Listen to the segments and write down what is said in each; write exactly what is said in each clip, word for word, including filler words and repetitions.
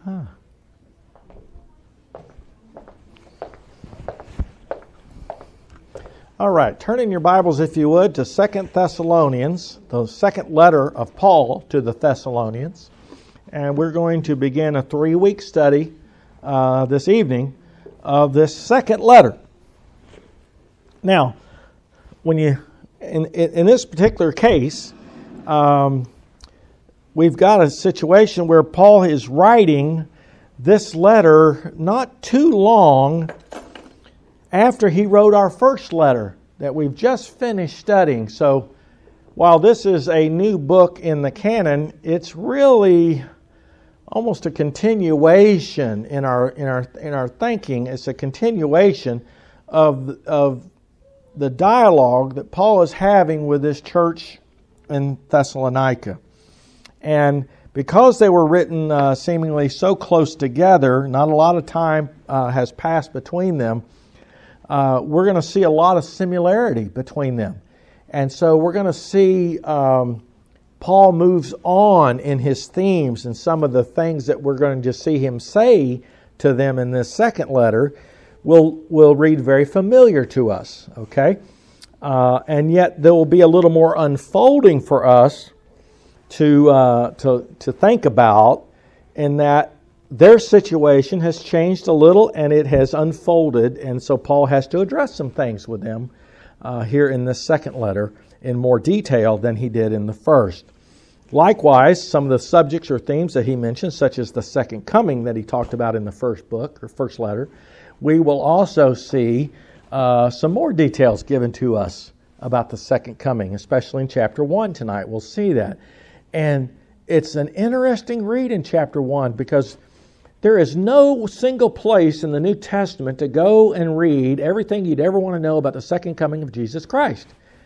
Huh. All right, turn in your Bibles, if you would, to Second Thessalonians, the second letter of Paul to the Thessalonians. And we're going to begin a three-week study uh, this evening of this second letter. Now, when you in in, in this particular case, um, we've got a situation where Paul is writing this letter not too long after he wrote our first letter that we've just finished studying. So while this is a new book in the canon, it's really almost a continuation in our in our in our thinking. It's a continuation of of the dialogue that Paul is having with this church in Thessalonica. And because they were written uh, seemingly so close together, not a lot of time uh, has passed between them. Uh, we're going to see a lot of similarity between them. And so we're going to see um, Paul moves on in his themes and some of the things that we're going to just see him say to them in this second letter will will read very familiar to us, okay? Uh, and yet there will be a little more unfolding for us to uh, to to think about, in that their situation has changed a little and it has unfolded, and so Paul has to address some things with them uh, here in this second letter in more detail than he did in the first. Likewise, some of the subjects or themes that he mentioned, such as the second coming that he talked about in the first book or first letter, we will also see uh, some more details given to us about the second coming, especially in chapter one tonight. We'll see that. And it's an interesting read in chapter one, because there is no single place in the New Testament to go and read everything you'd ever want to know about the second coming of Jesus Christ.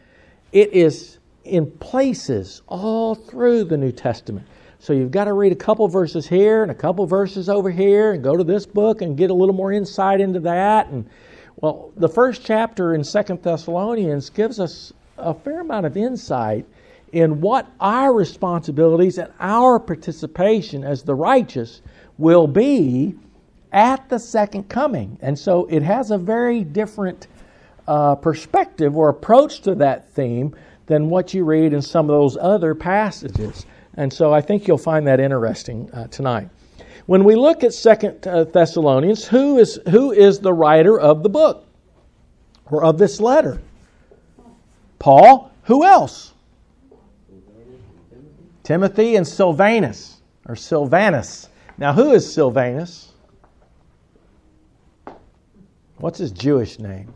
It is in places all through the New Testament. So you've got to read a couple verses here and a couple verses over here and go to this book and get a little more insight into that. And well, the first chapter in Second Thessalonians gives us a fair amount of insight in what our responsibilities and our participation as the righteous will be at the second coming. And so it has a very different uh, perspective or approach to that theme than what you read in some of those other passages. And so I think you'll find that interesting uh, tonight. When we look at Second Thessalonians, who is who is the writer of the book or of this letter? Paul. Who else? Timothy and Silvanus, or Silvanus. Now, who is Silvanus? What's his Jewish name?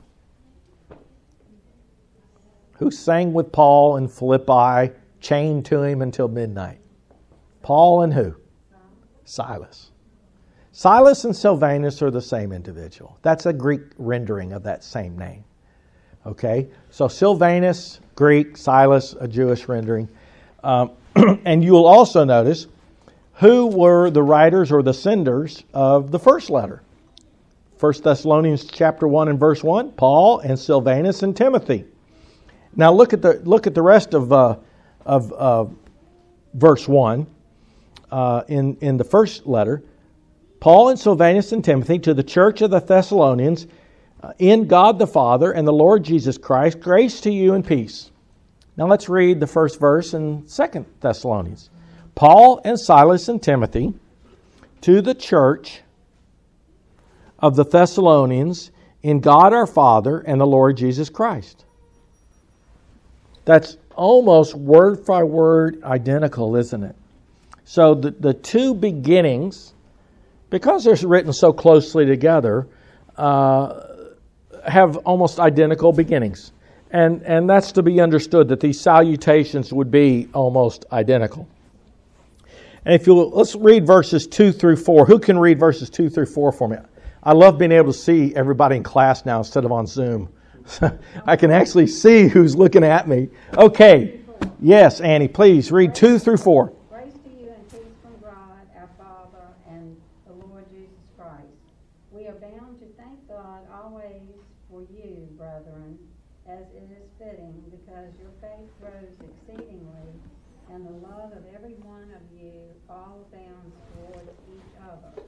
Who sang with Paul in Philippi, chained to him until midnight? Paul and who? Silas. Silas and Silvanus are the same individual. That's a Greek rendering of that same name. Okay? So Silvanus, Greek, Silas, a Jewish rendering. Um, and you will also notice who were the writers or the senders of the first letter. First Thessalonians chapter one and verse one, Paul and Silvanus and Timothy. Now look at the look at the rest of uh, of uh, verse one uh, in in the first letter. Paul and Silvanus and Timothy to the church of the Thessalonians, uh, in God the Father and the Lord Jesus Christ, grace to you and peace. Now let's read the first verse in Second Thessalonians. Paul and Silas and Timothy to the church of the Thessalonians in God our Father and the Lord Jesus Christ. That's almost word for word identical, isn't it? So the, the two beginnings, because they're written so closely together, uh, have almost identical beginnings. And, and that's to be understood, that these salutations would be almost identical. And if you let's read verses two through four. Who can read verses two through four for me? I love being able to see everybody in class now instead of on Zoom. I can actually see who's looking at me. Okay. Yes, Annie, please read two through four. Grace to you and peace from God, our Father, and the Lord Jesus Christ. We are bound to thank God always for you, brethren, as it is fitting, because your faith grows exceedingly, and the love of every one of you all abounds towards each other.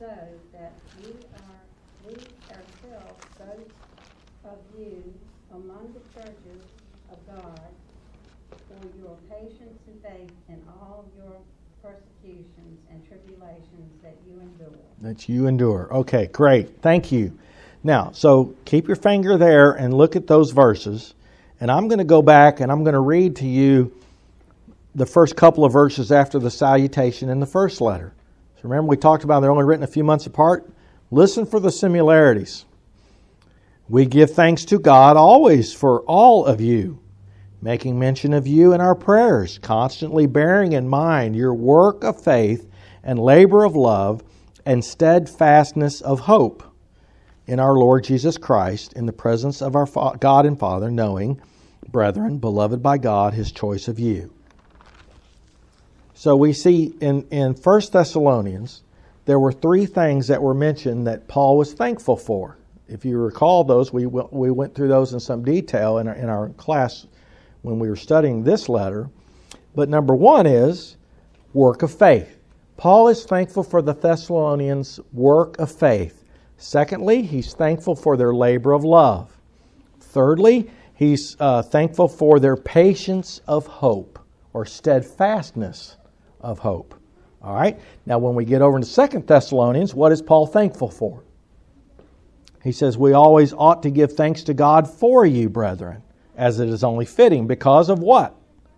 so that we are we ourselves boast of you among the churches of God for your patience and faith in all your persecutions and tribulations that you endure. That you endure. Okay, great. Thank you. Now, so keep your finger there and look at those verses. And I'm going to go back and I'm going to read to you the first couple of verses after the salutation in the first letter. So remember we talked about they're only written a few months apart? Listen for the similarities. We give thanks to God always for all of you, making mention of you in our prayers, constantly bearing in mind your work of faith and labor of love and steadfastness of hope in our Lord Jesus Christ, in the presence of our God and Father, knowing, brethren, beloved by God, His choice of you. So we see in, in First Thessalonians, there were three things that were mentioned that Paul was thankful for. If you recall those, we we went through those in some detail in our, in our class when we were studying this letter. But number one is work of faith. Paul is thankful for the Thessalonians' work of faith. Secondly, he's thankful for their labor of love. Thirdly, he's uh, thankful for their patience of hope or steadfastness of hope. All right. Now, when we get over into Second Thessalonians, what is Paul thankful for? He says, we always ought to give thanks to God for you, brethren, as it is only fitting. Because of what?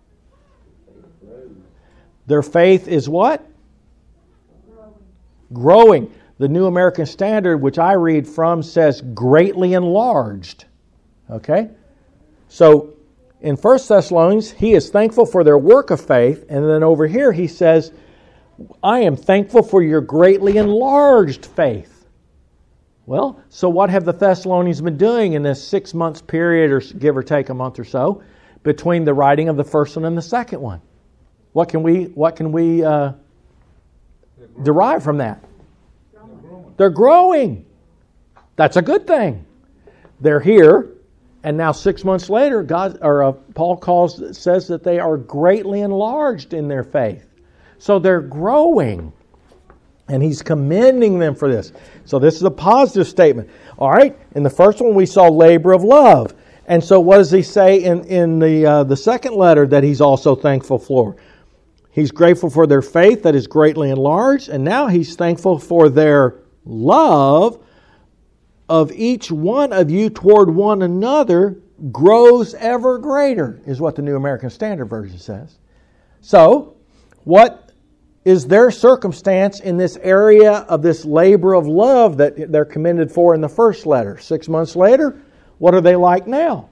Their faith is what? Growing. Growing. The New American Standard, which I read from, says greatly enlarged. Okay? So, in First Thessalonians, he is thankful for their work of faith. And then over here he says, I am thankful for your greatly enlarged faith. Well, so what have the Thessalonians been doing in this six months period, or give or take a month or so, between the writing of the first one and the second one? What can we what can we uh, derive from that? They're growing. They're growing. That's a good thing. They're here, and now six months later, God or uh, Paul calls says that they are greatly enlarged in their faith. So they're growing. And he's commending them for this. So this is a positive statement. All right. In the first one, we saw labor of love. And so what does he say in, in the, uh, the second letter that he's also thankful for? He's grateful for their faith that is greatly enlarged. And now he's thankful for their love of each one of you toward one another grows ever greater, is what the New American Standard Version says. So, what is their circumstance in this area of this labor of love that they're commended for in the first letter? Six months later, what are they like now?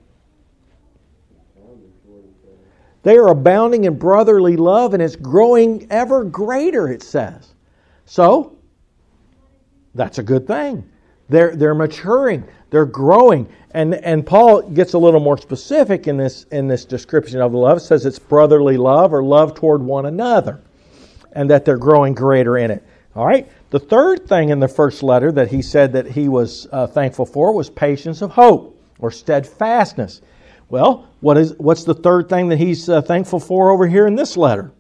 They are abounding in brotherly love, and it's growing ever greater, it says. So, that's a good thing. They're, they're maturing. They're growing. And, and Paul gets a little more specific in this, in this description of love. It says it's brotherly love or love toward one another, and that they're growing greater in it. All right. The third thing in the first letter that he said that he was uh, thankful for was patience of hope or steadfastness. Well, what is what's the third thing that he's uh, thankful for over here in this letter?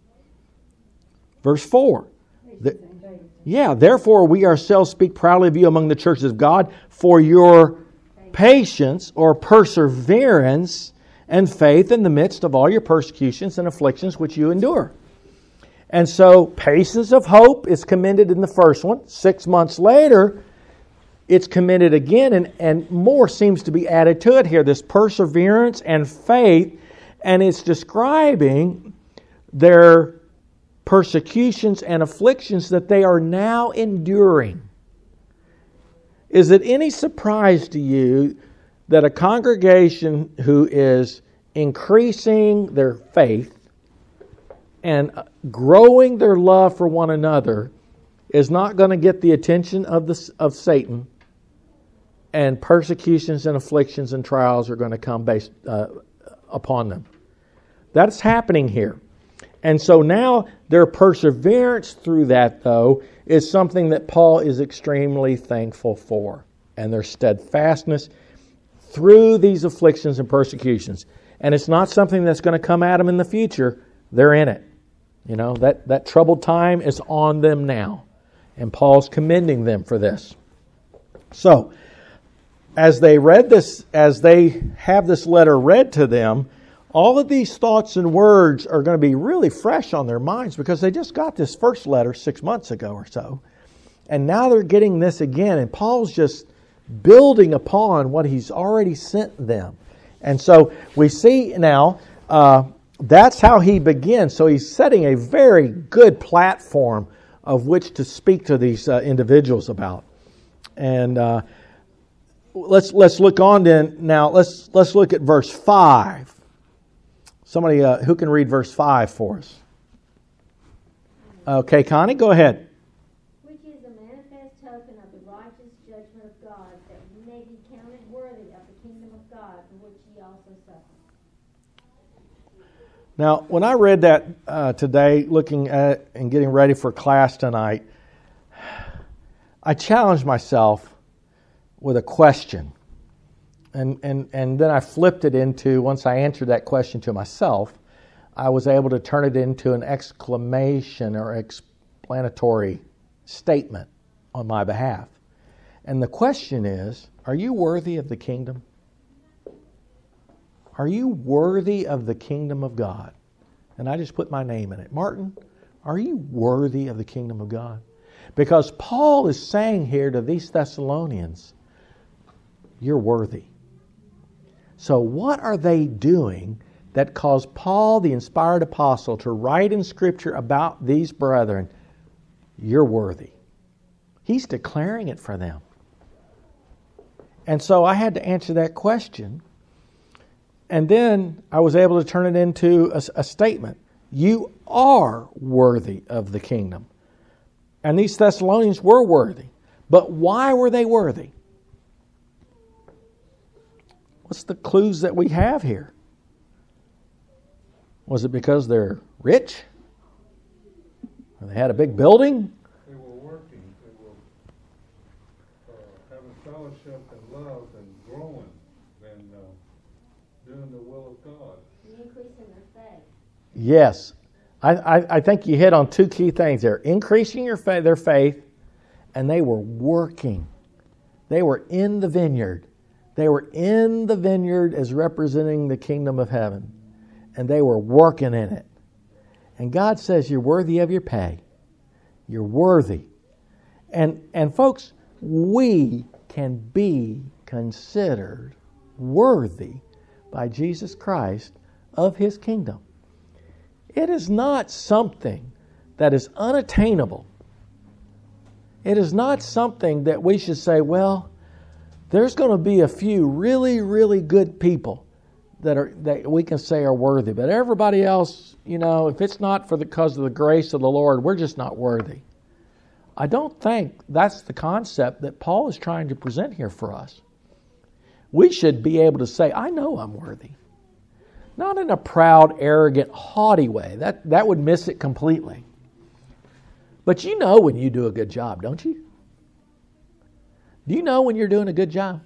Verse four. The, yeah, therefore we ourselves speak proudly of you among the churches of God for your patience or perseverance and faith in the midst of all your persecutions and afflictions which you endure. And so patience of hope is commended in the first one. Six months later, it's commended again, and, and more seems to be added to it here. This perseverance and faith, and it's describing their persecutions and afflictions that they are now enduring. Is it any surprise to you that a congregation who is increasing their faith and growing their love for one another is not going to get the attention of the of Satan, and persecutions and afflictions and trials are going to come based uh, upon them? That's happening here. And so now their perseverance through that, though, is something that Paul is extremely thankful for, and their steadfastness through these afflictions and persecutions. And it's not something that's going to come at them in the future. They're in it. You know, that, that troubled time is on them now. And Paul's commending them for this. So, as they read this, as they have this letter read to them, all of these thoughts and words are going to be really fresh on their minds because they just got this first letter six months ago or so. And now they're getting this again. And Paul's just building upon what he's already sent them. And so we see now uh, that's how he begins. So he's setting a very good platform of which to speak to these uh, individuals about. And uh, let's let's look on then now. Let's let's look at verse five. Somebody uh, who can read verse five for us. Okay, Connie, go ahead. Which is a manifest token of the righteous judgment of God, that ye may be counted worthy of the kingdom of God, for which ye also suffer. Now, when I read that uh, today, looking at and getting ready for class tonight, I challenged myself with a question. And, and, and then I flipped it into, once I answered that question to myself, I was able to turn it into an exclamation or explanatory statement on my behalf. And the question is, are you worthy of the kingdom? Are you worthy of the kingdom of God? And I just put my name in it. Martin, are you worthy of the kingdom of God? Because Paul is saying here to these Thessalonians, you're worthy. So what are they doing that caused Paul, the inspired apostle, to write in Scripture about these brethren? You're worthy. He's declaring it for them. And so I had to answer that question. And then I was able to turn it into a, a statement. You are worthy of the kingdom. And these Thessalonians were worthy. But why were they worthy? What's the clues that we have here? Was it because they're rich? Or they had a big building? They were working. They were uh, having fellowship and love and growing and uh, doing the will of God. Increasing their faith. Yes. I, I, I think you hit on two key things there. Increasing your fa- their faith, and they were working. They were in the vineyard. They were in the vineyard as representing the kingdom of heaven. And they were working in it. And God says you're worthy of your pay. You're worthy. And, and folks, we can be considered worthy by Jesus Christ of His kingdom. It is not something that is unattainable. It is not something that we should say, well, there's going to be a few really, really good people that are that we can say are worthy. But everybody else, you know, if it's not for the because of the grace of the Lord, we're just not worthy. I don't think that's the concept that Paul is trying to present here for us. We should be able to say, I know I'm worthy. Not in a proud, arrogant, haughty way. That, that would miss it completely. But you know when you do a good job, don't you? Do you know when you're doing a good job?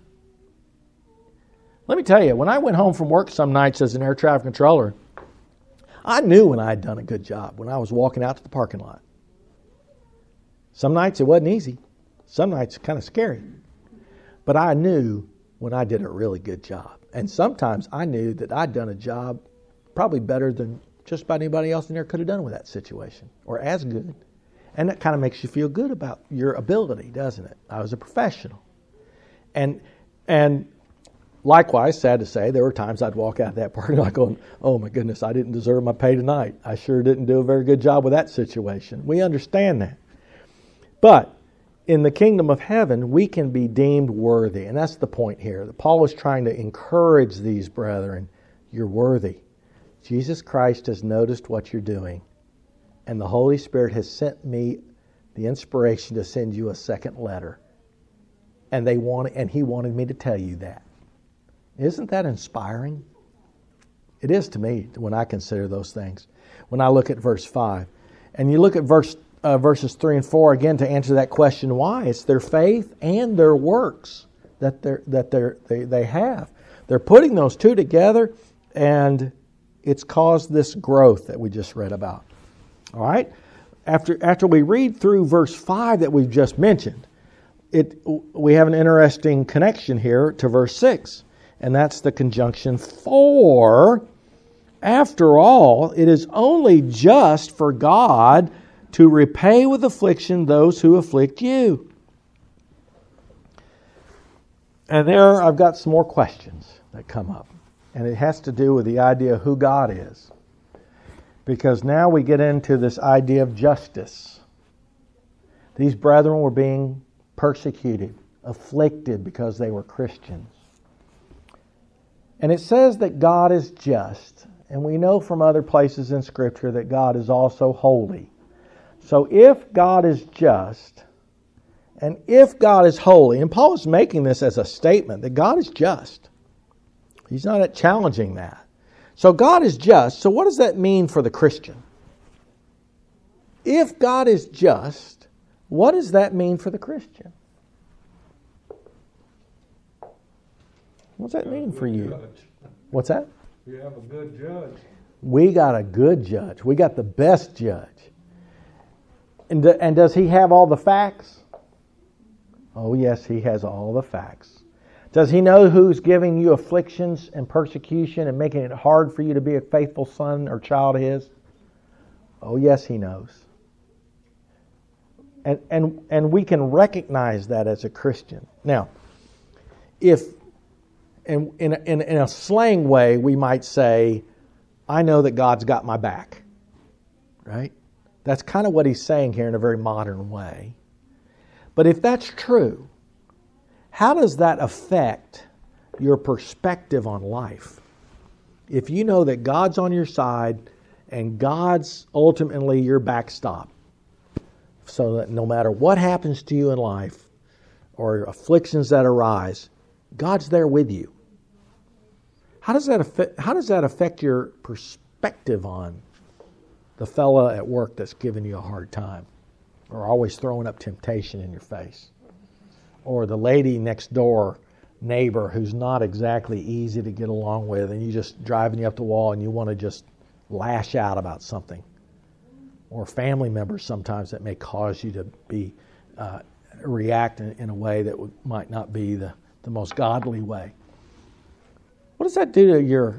Let me tell you, when I went home from work some nights as an air traffic controller, I knew when I had done a good job when I was walking out to the parking lot. Some nights it wasn't easy. Some nights kind of scary. But I knew when I did a really good job. And sometimes I knew that I'd done a job probably better than just about anybody else in there could have done with that situation, or as good. And that kind of makes you feel good about your ability, doesn't it? I was a professional. And and likewise, sad to say, there were times I'd walk out of that parking lot going, oh my goodness, I didn't deserve my pay tonight. I sure didn't do a very good job with that situation. We understand that. But in the kingdom of heaven, we can be deemed worthy. And that's the point here. Paul is trying to encourage these brethren. You're worthy. Jesus Christ has noticed what you're doing. And the Holy Spirit has sent me the inspiration to send you a second letter. And they want, and He wanted me to tell you that. Isn't that inspiring? It is to me when I consider those things. When I look at verse five. And you look at verse uh, verses three and four again to answer that question, why? It's their faith and their works that they're, that they're, they they have. They're putting those two together, and it's caused this growth that we just read about. All right? after after we read through verse five that we've just mentioned, it we have an interesting connection here to verse six, and that's the conjunction for. After all, it is only just for God to repay with affliction those who afflict you. And there I've got some more questions that come up. And it has to do with the idea of who God is. Because now we get into this idea of justice. These brethren were being persecuted, afflicted because they were Christians. And it says that God is just. And we know from other places in Scripture that God is also holy. So if God is just, and if God is holy, and Paul is making this as a statement that God is just. He's not challenging that. So God is just. So what does that mean for the Christian? If God is just, what does that mean for the Christian? What's that mean for you? Judge. What's that? You have a good judge. We got a good judge. We got the best judge. And, do, and does he have all the facts? Oh, yes, he has all the facts. Does he know who's giving you afflictions and persecution and making it hard for you to be a faithful son or child of his? Oh, yes, he knows. And and and we can recognize that as a Christian. Now, if in in a, in, in a slang way, we might say, I know that God's got my back. Right? That's kind of what he's saying here in a very modern way. But if that's true, how does that affect your perspective on life? If you know that God's on your side and God's ultimately your backstop, so that no matter what happens to you in life or afflictions that arise, God's there with you. How does that affect, how does that affect your perspective on the fella at work that's giving you a hard time or always throwing up temptation in your face? Or the lady next door neighbor who's not exactly easy to get along with and you just driving you up the wall and you want to just lash out about something. Or family members sometimes that may cause you to be uh, react in, in a way that would, might not be the, the most godly way. What does that do to your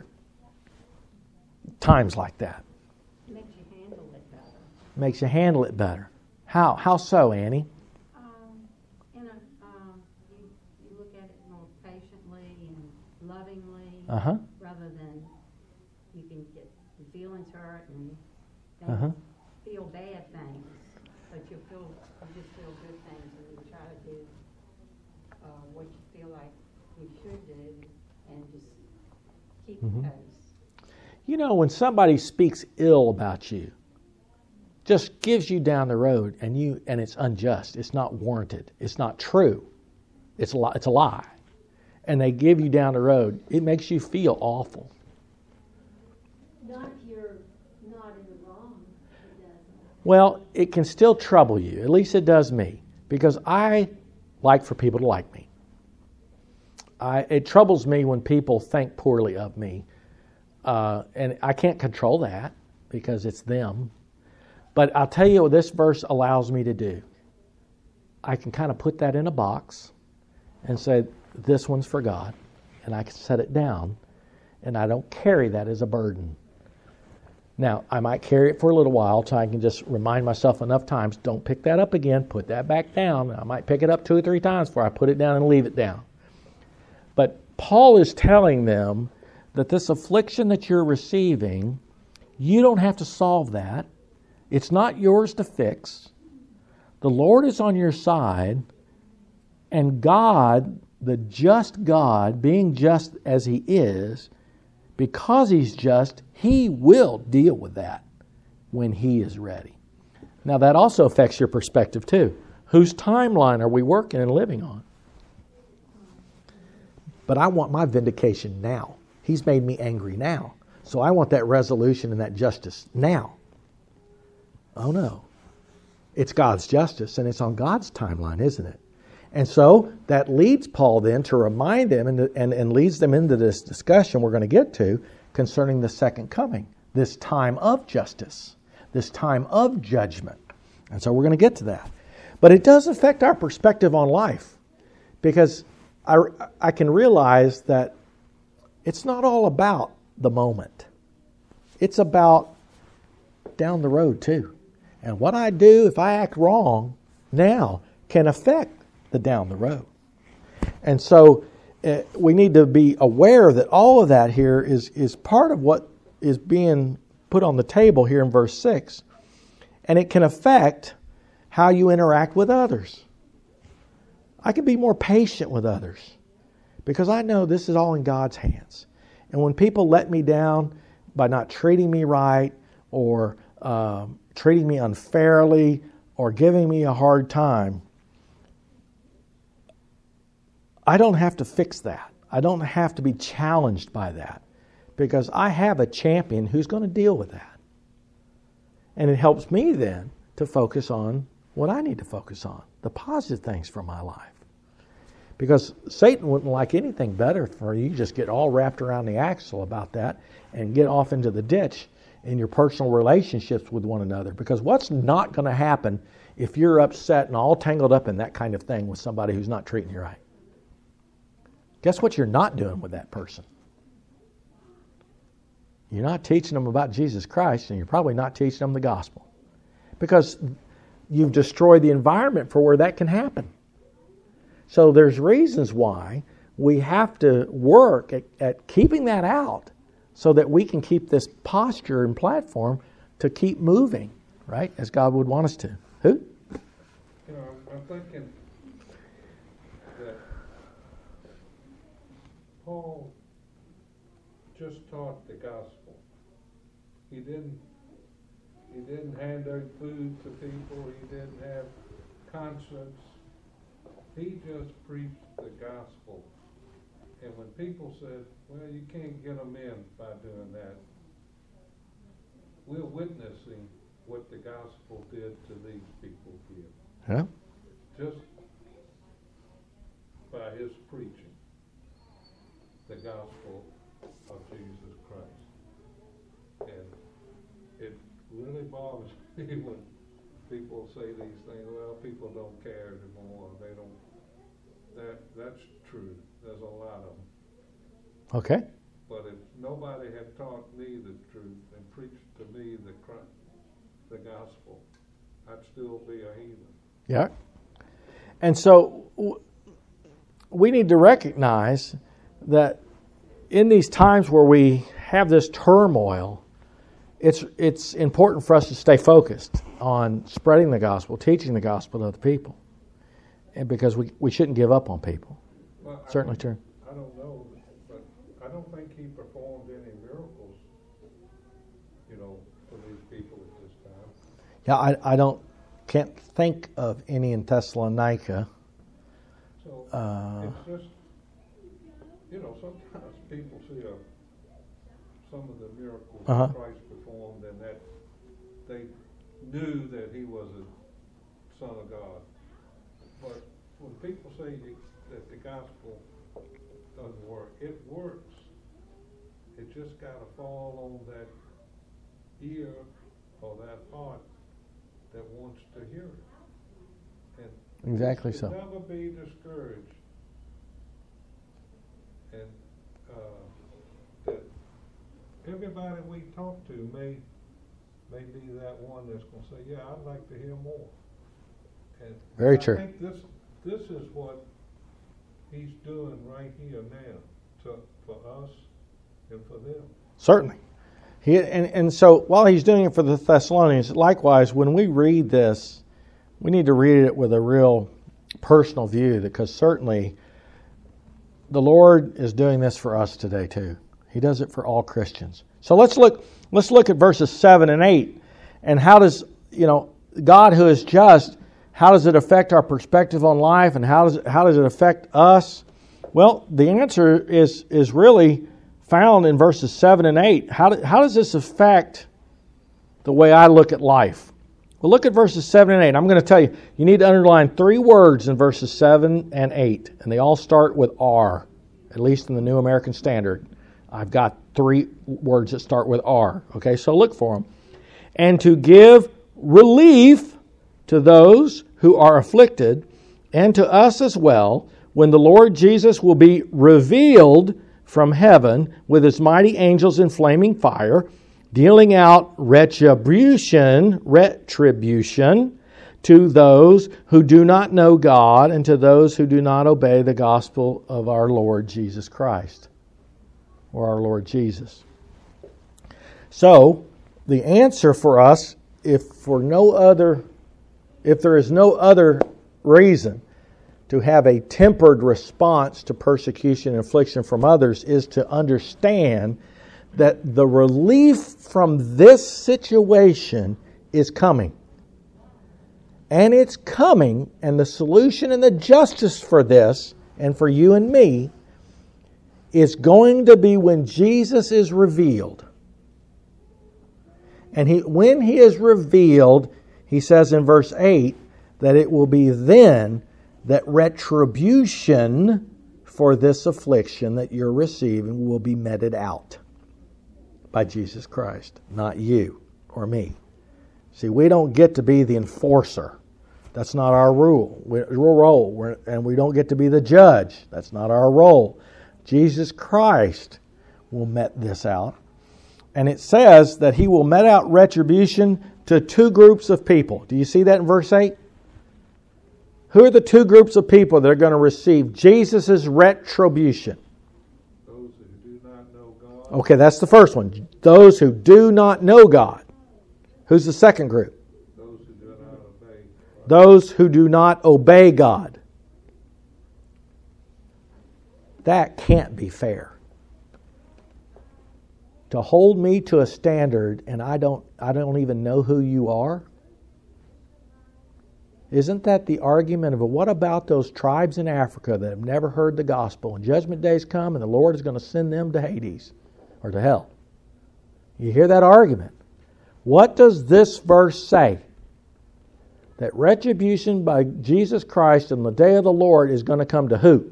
times like that? Makes you handle it better. Makes you handle it better. How? How so, Annie? Um, you know, um, you, you look at it more patiently and lovingly, Uh-huh. rather than you can get your feelings hurt and think, Uh-huh. feel bad things, but you feel you just feel good things, and you try to do uh, what you feel like you should do, and just keep Mhm. the pace. You know, when somebody speaks ill about you, just gives you down the road, and you and it's unjust, it's not warranted, it's not true, it's a lie, it's a lie, and they give you down the road, it makes you feel awful. Not if you're not in the wrong. It doesn't. Well, it can still trouble you. At least it does me, because I like for people to like me. I, it troubles me when people think poorly of me, uh, and I can't control that because it's them. But I'll tell you what this verse allows me to do. I can kind of put that in a box and say, this one's for God, and I can set it down, and I don't carry that as a burden. Now, I might carry it for a little while so I can just remind myself enough times, don't pick that up again, put that back down. I might pick it up two or three times before I put it down and leave it down. But Paul is telling them that this affliction that you're receiving, you don't have to solve that. It's not yours to fix. The Lord is on your side, and God, the just God, being just as He is, because He's just, He will deal with that when He is ready. Now that also affects your perspective too. Whose timeline are we working and living on? But I want my vindication now. He's made me angry now. So I want that resolution and that justice now. Oh no. It's God's justice, and it's on God's timeline, isn't it? And so that leads Paul then to remind them and, and, and leads them into this discussion we're going to get to concerning the second coming, this time of justice, this time of judgment. And so we're going to get to that. But it does affect our perspective on life, because I, I can realize that it's not all about the moment. It's about down the road too. And what I do if I act wrong now can affect the down the road. And so uh, we need to be aware that all of that here is, is part of what is being put on the table here in verse six. And it can affect how you interact with others. I can be more patient with others because I know this is all in God's hands. And when people let me down by not treating me right or um, treating me unfairly or giving me a hard time, I don't have to fix that. I don't have to be challenged by that because I have a champion who's going to deal with that. And it helps me then to focus on what I need to focus on, the positive things from my life. Because Satan wouldn't like anything better for you just get all wrapped around the axle about that and get off into the ditch in your personal relationships with one another. Because what's not going to happen if you're upset and all tangled up in that kind of thing with somebody who's not treating you right? Guess what you're not doing with that person? You're not teaching them about Jesus Christ, and you're probably not teaching them the gospel. Because you've destroyed the environment for where that can happen. So there's reasons why we have to work at, at keeping that out so that we can keep this posture and platform to keep moving, right, as God would want us to. Who? You know, I'm thinking that Paul just taught the gospel. He didn't he didn't hand out food to people. He didn't have concerts. He just preached the gospel. And when people said, well, you can't get them in by doing that, we're witnessing what the gospel did to these people here. Yeah. Just by his preaching the gospel of Jesus Christ. And it really bothers me when people say these things, well, people don't care anymore. They don't. That that's true. There's a lot of them. Okay. But if nobody had taught me the truth and preached to me the Christ, the gospel, I'd still be a heathen. Yeah. And so w- we need to recognize that in these times where we have this turmoil, it's it's important for us to stay focused on spreading the gospel, teaching the gospel to other people, and because we, we shouldn't give up on people. Well, Certainly I true. I don't know, but I don't think he performed any miracles, you know, for these people at this time. Yeah, I, I don't can't think of any in Thessalonica. So Uh, it's just, you know, sometimes people see a, some of the miracles Uh-huh. that Christ performed and that they knew that he was a son of God. But when people say you, that the gospel doesn't work, it works. It just got to fall on that ear or that heart that wants to hear it. And Exactly you so. should never be discouraged. And uh, that everybody we talk to may may be that one that's going to say, yeah, I'd like to hear more. And Very I true. think this this is what he's doing right here now to, for us and for them. Certainly. He, and, and so while he's doing it for the Thessalonians, likewise, when we read this, we need to read it with a real personal view, because certainly the Lord is doing this for us today too. He does it for all Christians. So let's look let's look at verses seven and eight. And how does, you know, God who is just, how does it affect our perspective on life, and how does it, how does it affect us? Well, the answer is is really found in verses seven and eight. How do, how does this affect the way I look at life? Well, look at verses seven and eight. I'm going to tell you, you need to underline three words in verses seven and eight, and they all start with R, at least in the New American Standard. I've got three words that start with R. Okay, so look for them. And to give relief to those who are afflicted, and to us as well, when the Lord Jesus will be revealed from heaven with his mighty angels in flaming fire, dealing out retribution, retribution to those who do not know God and to those who do not obey the gospel of our Lord Jesus Christ, or our Lord Jesus. So, the answer for us, if for no other, if there is no other reason to have a tempered response to persecution and affliction from others, is to understand that the relief from this situation is coming. And it's coming, and the solution and the justice for this, and for you and me, is going to be when Jesus is revealed. And he, when he is revealed, he says in verse eight, that it will be then that retribution for this affliction that you're receiving will be meted out by Jesus Christ, not you or me. See, we don't get to be the enforcer. That's not our rule. We're, role. We're, and we don't get to be the judge. That's not our role. Jesus Christ will met this out. And it says that he will met out retribution to two groups of people. Do you see that in verse eight? Who are the two groups of people that are going to receive Jesus' retribution? Those who do not know God. Okay, that's the first one. Those who do not know God. Who's the second group? Those who do not obey God. Those who do not obey God. That can't be fair. To hold me to a standard and I don't I don't even know who you are? Isn't that the argument of, what about those tribes in Africa that have never heard the gospel, and judgment days come and the Lord is going to send them to Hades or to hell? You hear that argument. What does this verse say? That retribution by Jesus Christ in the day of the Lord is going to come to who?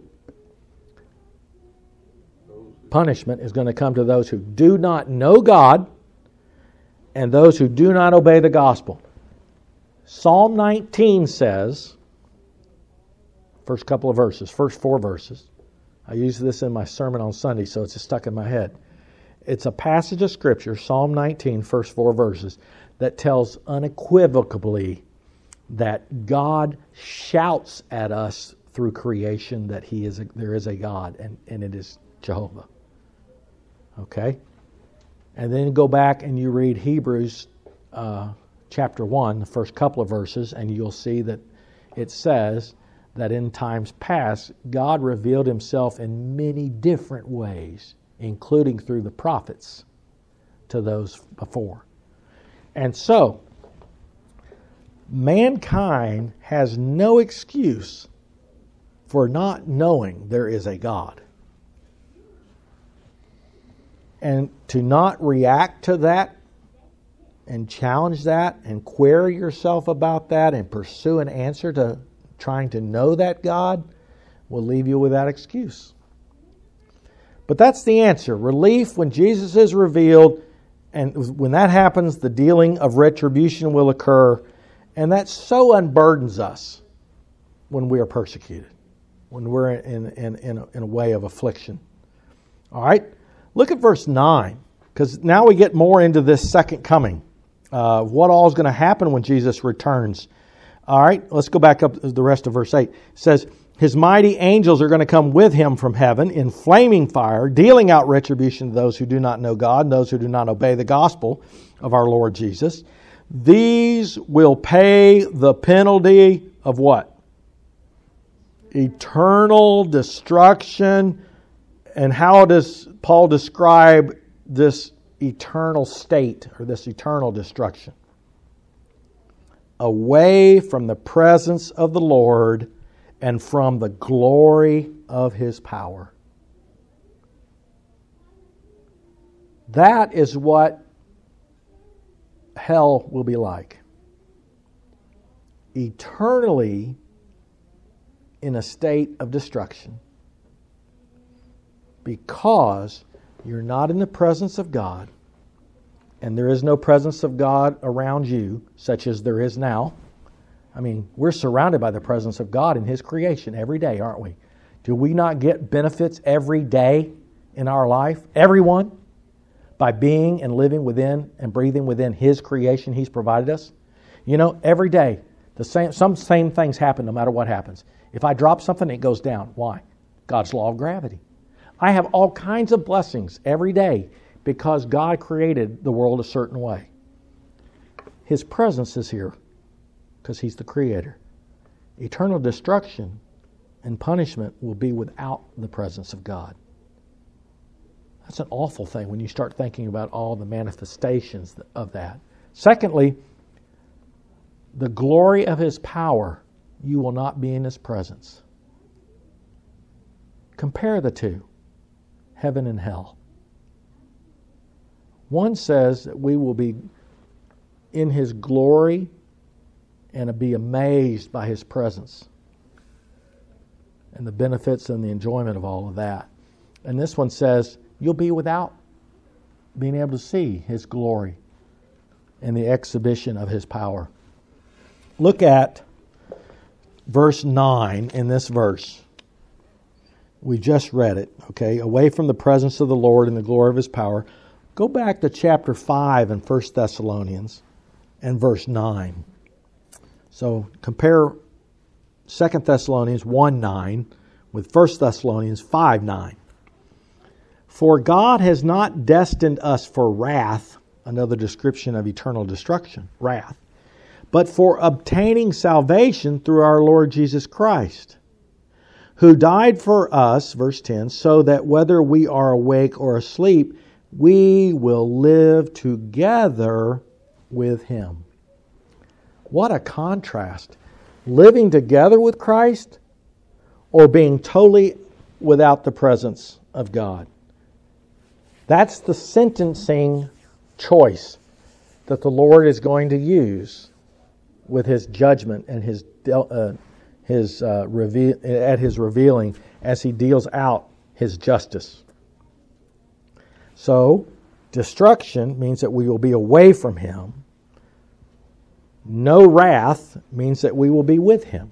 Punishment is going to come to those who do not know God and those who do not obey the gospel. Psalm nineteen says, first couple of verses, first four verses. I use this in my sermon on Sunday, so it's just stuck in my head. It's a passage of Scripture, Psalm nineteen, first four verses, that tells unequivocally that God shouts at us through creation that He is a, there is a God, and, and it is Jehovah. Okay? And then go back and you read Hebrews uh, chapter one, the first couple of verses, and you'll see that it says that in times past, God revealed Himself in many different ways, including through the prophets to those before. And so, mankind has no excuse for not knowing there is a God. And to not react to that and challenge that and query yourself about that and pursue an answer to trying to know that God will leave you with that excuse. But that's the answer. Relief when Jesus is revealed, and when that happens, the dealing of retribution will occur, and that so unburdens us when we are persecuted, when we're in, in, in, a, in a way of affliction. All right? Look at verse nine, because now we get more into this second coming. Uh, what all is going to happen when Jesus returns. All right, let's go back up to the rest of verse eight. It says, His mighty angels are going to come with Him from heaven in flaming fire, dealing out retribution to those who do not know God and those who do not obey the gospel of our Lord Jesus. These will pay the penalty of what? Eternal destruction. And how does Paul describe this eternal state or this eternal destruction? Away from the presence of the Lord and from the glory of His power. That is what hell will be like. Eternally in a state of destruction. Because you're not in the presence of God, and there is no presence of God around you, such as there is now. I mean, we're surrounded by the presence of God in His creation every day, aren't we? Do we not get benefits every day in our life? Everyone? By being and living within and breathing within His creation He's provided us? You know, every day, the same some same things happen no matter what happens. If I drop something, it goes down. Why? God's law of gravity. I have all kinds of blessings every day because God created the world a certain way. His presence is here because He's the Creator. Eternal destruction and punishment will be without the presence of God. That's an awful thing when you start thinking about all the manifestations of that. Secondly, the glory of His power, you will not be in His presence. Compare the two, heaven and hell. One says that we will be in His glory and be amazed by His presence and the benefits and the enjoyment of all of that. And this one says you'll be without being able to see His glory and the exhibition of His power. Look at verse nine in this verse. We just read it, okay? Away from the presence of the Lord and the glory of His power. Go back to chapter five in First Thessalonians and verse nine. So compare Second Thessalonians one nine with First Thessalonians five nine. For God has not destined us for wrath, another description of eternal destruction, wrath, but for obtaining salvation through our Lord Jesus Christ, who died for us, verse ten, so that whether we are awake or asleep, we will live together with Him. What a contrast. Living together with Christ or being totally without the presence of God. That's the sentencing choice that the Lord is going to use with His judgment and His uh, His uh, reveal at His revealing as He deals out His justice. So, destruction means that we will be away from Him. No wrath means that we will be with Him.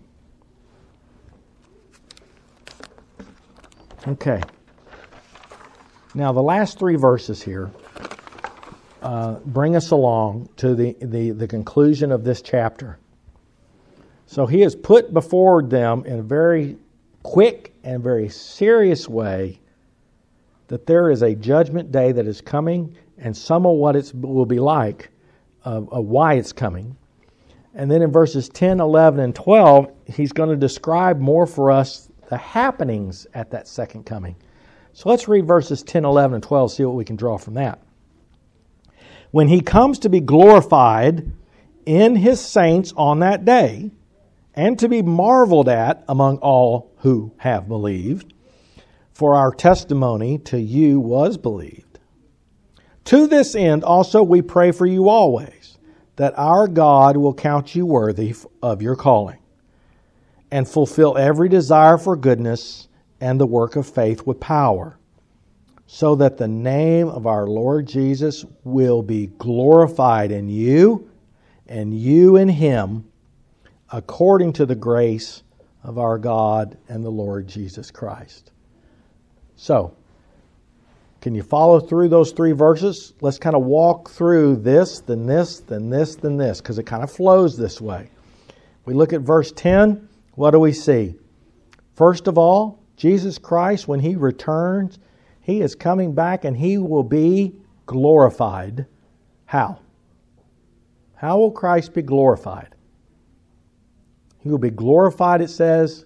Okay. Now, the last three verses here uh, bring us along to the, the, the conclusion of this chapter. So He has put before them in a very quick and very serious way that there is a judgment day that is coming, and some of what it will be like, uh, uh, why it's coming. And then in verses ten, eleven, and twelve, He's going to describe more for us the happenings at that second coming. So let's read verses ten, eleven, and twelve, see what we can draw from that. When He comes to be glorified in His saints on that day, and to be marveled at among all who have believed, for our testimony to you was believed. To this end also we pray for you always, that our God will count you worthy of your calling, and fulfill every desire for goodness and the work of faith with power, so that the name of our Lord Jesus will be glorified in you, and you in Him, according to the grace of our God and the Lord Jesus Christ. So, can you follow through those three verses? Let's kind of walk through this, then this, then this, then this, because it kind of flows this way. We look at verse ten, what do we see? First of all, Jesus Christ, when He returns, He is coming back and He will be glorified. How? How will Christ be glorified? He will be glorified, it says,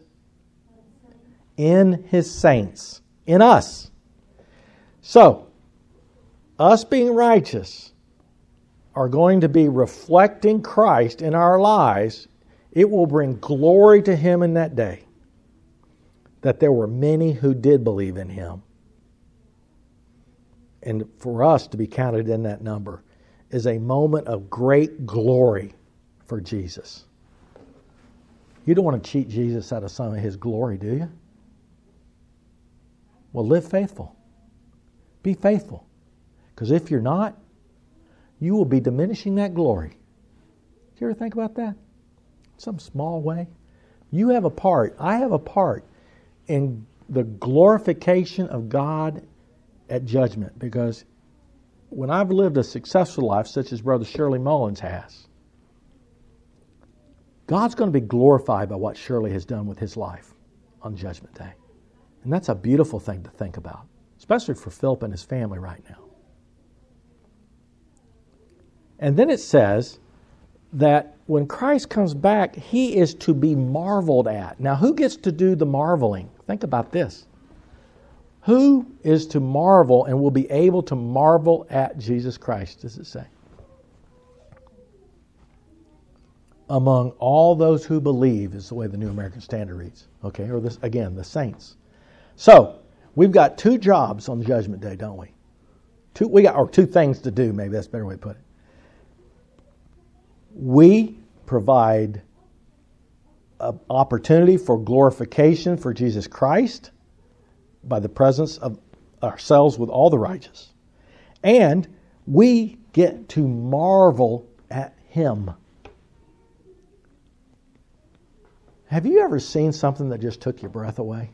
in His saints, in us. So, us being righteous are going to be reflecting Christ in our lives. It will bring glory to Him in that day, that there were many who did believe in Him. And for us to be counted in that number is a moment of great glory for Jesus. You don't want to cheat Jesus out of some of His glory, do you? Well, live faithful. Be faithful. Because if you're not, you will be diminishing that glory. Did you ever think about that? some small way. You have a part, I have a part in the glorification of God at judgment, because when I've lived a successful life, such as Brother Shirley Mullins has, God's going to be glorified by what Shirley has done with his life on Judgment Day. And that's a beautiful thing to think about, especially for Philip and his family right now. And then it says that when Christ comes back, he is to be marveled at. Now, who gets to do the marveling? Think about this. Who is to marvel and will be able to marvel at Jesus Christ, does it say? Among all those who believe, is the way the New American Standard reads. Okay, or this again, the saints. So, we've got two jobs on the Judgment Day, don't we? Two, we got, or two things to do, maybe that's a better way to put it. We provide an opportunity for glorification for Jesus Christ by the presence of ourselves with all the righteous. And we get to marvel at him. Have you ever seen something that just took your breath away?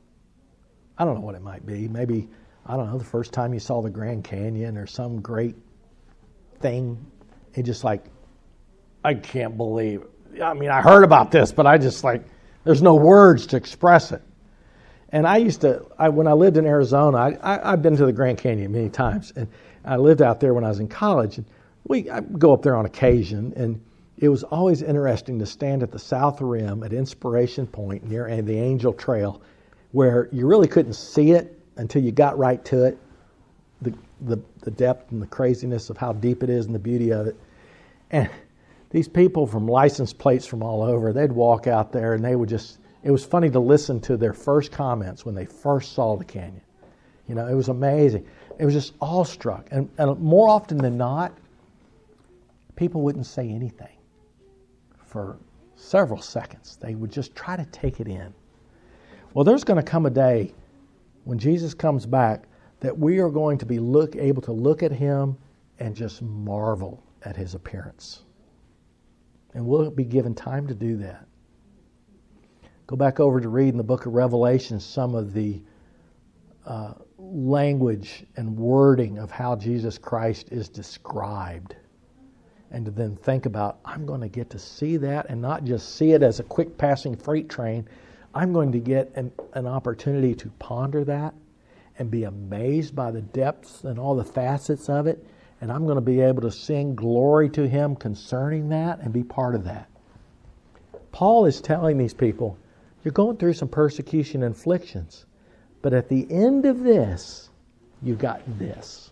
I don't know what it might be. Maybe, I don't know, the first time you saw the Grand Canyon or some great thing. It just like, I can't believe it. I mean, I heard about this, but I just like, there's no words to express it. And I used to, I, when I lived in Arizona, I, I, I've been to the Grand Canyon many times. And I lived out there when I was in college. And we I'd go up there on occasion. And it was always interesting to stand at the south rim at Inspiration Point near the Angel Trail, where you really couldn't see it until you got right to it. The, the, the depth and the craziness of how deep it is and the beauty of it. And these people from license plates from all over, they'd walk out there and they would just, it was funny to listen to their first comments when they first saw the canyon. You know, it was amazing. It was just awestruck. And, and more often than not, people wouldn't say anything for several seconds. They would just try to take it in. Well, there's going to come a day when Jesus comes back that we are going to be look, able to look at him and just marvel at his appearance. And we'll be given time to do that. Go back over to read in the book of Revelation some of the uh, language and wording of how Jesus Christ is described. And to then think about, I'm going to get to see that and not just see it as a quick passing freight train. I'm going to get an, an opportunity to ponder that and be amazed by the depths and all the facets of it. And I'm going to be able to sing glory to him concerning that and be part of that. Paul is telling these people, you're going through some persecution and afflictions, but at the end of this, you got this.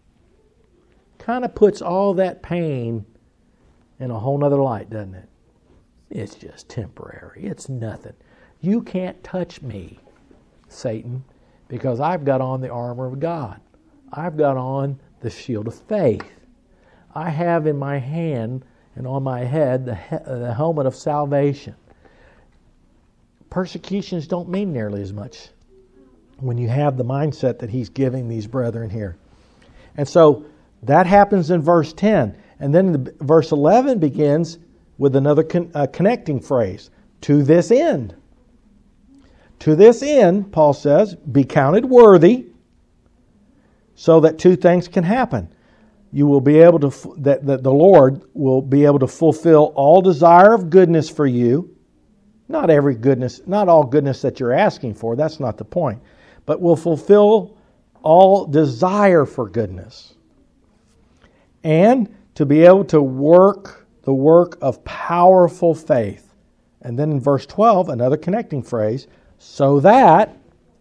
Kind of puts all that pain in a whole nother light, doesn't it? It's just temporary. It's nothing. You can't touch me, Satan, because I've got on the armor of God. I've got on the shield of faith. I have in my hand and on my head the, he- the helmet of salvation. Persecutions don't mean nearly as much when you have the mindset that he's giving these brethren here. And so that happens in verse ten. And then the, verse eleven begins with another con, uh, connecting phrase. To this end. To this end, Paul says, be counted worthy, so that two things can happen. You will be able to, that, that the Lord will be able to fulfill all desire of goodness for you. Not every goodness, not all goodness that you're asking for, that's not the point. But will fulfill all desire for goodness. And to be able to work the work of powerful faith. And then in verse twelve, another connecting phrase, so that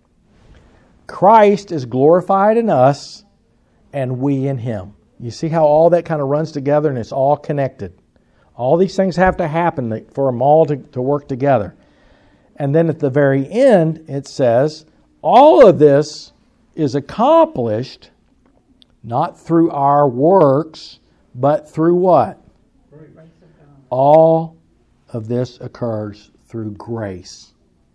Christ is glorified in us and we in him. You see how all that kind of runs together and it's all connected. All these things have to happen for them all to, to work together. And then at the very end, it says, all of this is accomplished not through our works, but through what? Grace of God. All of this occurs through grace.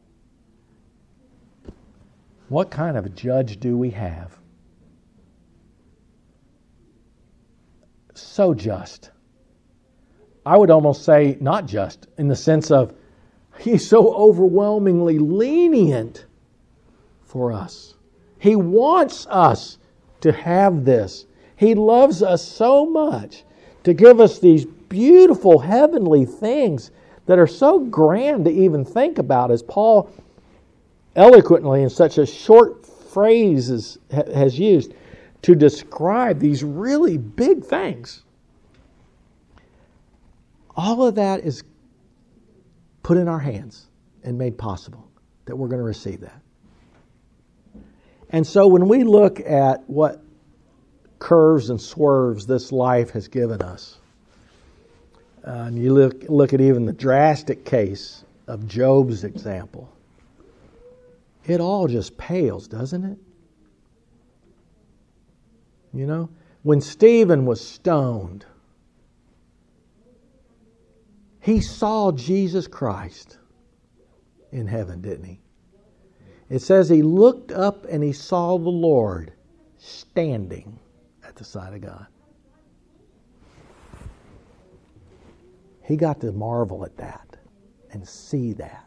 What kind of a judge do we have? So just. I would almost say not just, in the sense of He's so overwhelmingly lenient for us. He wants us to have this. He loves us so much to give us these beautiful heavenly things that are so grand to even think about, as Paul eloquently in such a short phrase is, has used to describe these really big things. All of that is put in our hands and made possible, that we're going to receive that. And so when we look at what curves and swerves this life has given us, uh, and you look, look at even the drastic case of Job's example, it all just pales, doesn't it? You know, when Stephen was stoned, he saw Jesus Christ in heaven, didn't he? It says he looked up and he saw the Lord standing at the side of God. He got to marvel at that and see that.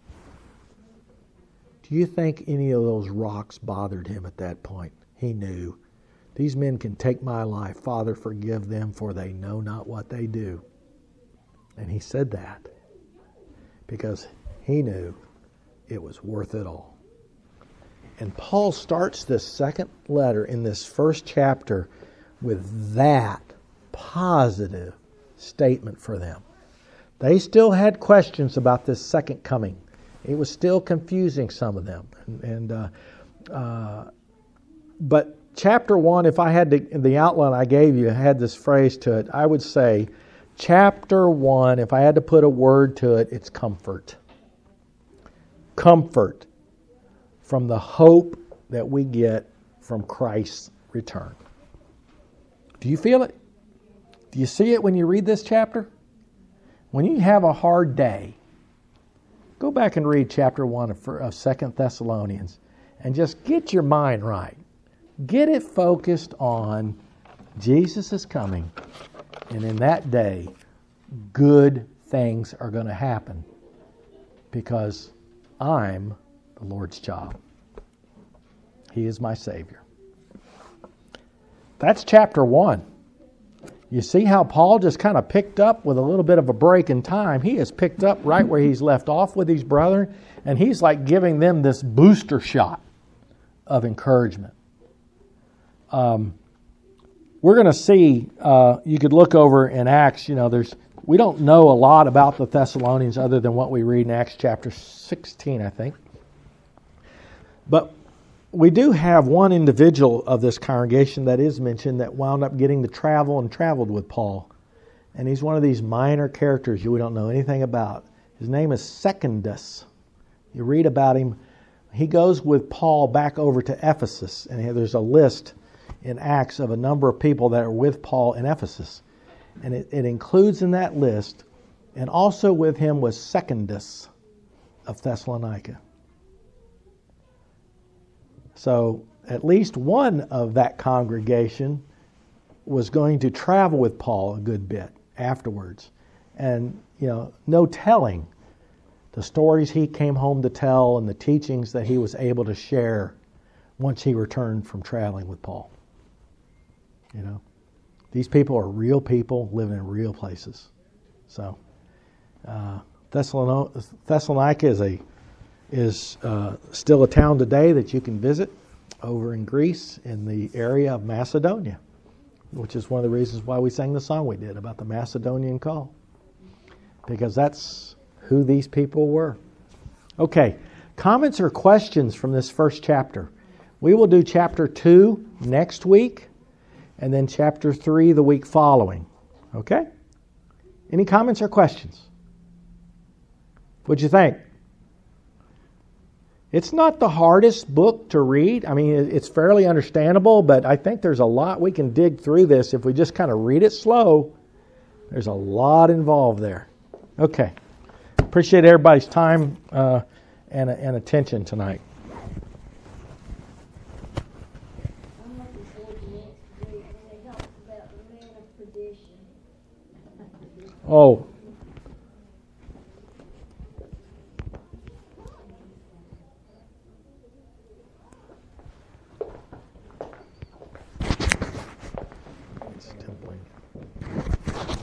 Do you think any of those rocks bothered him at that point? He knew, these men can take my life. Father, forgive them, for they know not what they do. And he said that because he knew it was worth it all. And Paul starts this second letter in this first chapter with that positive statement for them. They still had questions about this second coming. It was still confusing some of them. And, and uh, uh, but chapter one, if I had to, the outline I gave you had this phrase to it, I would say, chapter one, if I had to put a word to it, it's comfort. Comfort from the hope that we get from Christ's return. Do you feel it? Do you see it when you read this chapter? When you have a hard day, go back and read chapter one of Second Thessalonians and just get your mind right. Get it focused on Jesus is coming, and in that day, good things are going to happen because I'm the Lord's child. He is my Savior. That's chapter one. You see how Paul just kind of picked up with a little bit of a break in time. He has picked up right where he's left off with his brethren, and he's like giving them this booster shot of encouragement. Um, we're going to see, uh, you could look over in Acts, you know, there's we don't know a lot about the Thessalonians other than what we read in Acts chapter sixteen, I think. But we do have one individual of this congregation that is mentioned that wound up getting to travel and traveled with Paul. And he's one of these minor characters you don't know anything about. His name is Secundus. You read about him. He goes with Paul back over to Ephesus. And there's a list in Acts of a number of people that are with Paul in Ephesus. And it, it includes in that list, and also with him was Secundus of Thessalonica. So at least one of that congregation was going to travel with Paul a good bit afterwards. And, you know, no telling the stories he came home to tell and the teachings that he was able to share once he returned from traveling with Paul. You know, these people are real people living in real places. So uh, Thessalonica is a is uh, still a town today that you can visit over in Greece in the area of Macedonia, which is one of the reasons why we sang the song we did about the Macedonian call, because that's who these people were. Okay, comments or questions from this first chapter? We will do chapter two next week, and then chapter three the week following. Okay? Any comments or questions? What'd you think? It's not the hardest book to read. I mean, it's fairly understandable, but I think there's a lot we can dig through this if we just kind of read it slow. There's a lot involved there. Okay. Appreciate everybody's time uh, and, and attention tonight. I'm looking forward to next week when it helps about the man of perdition. Oh,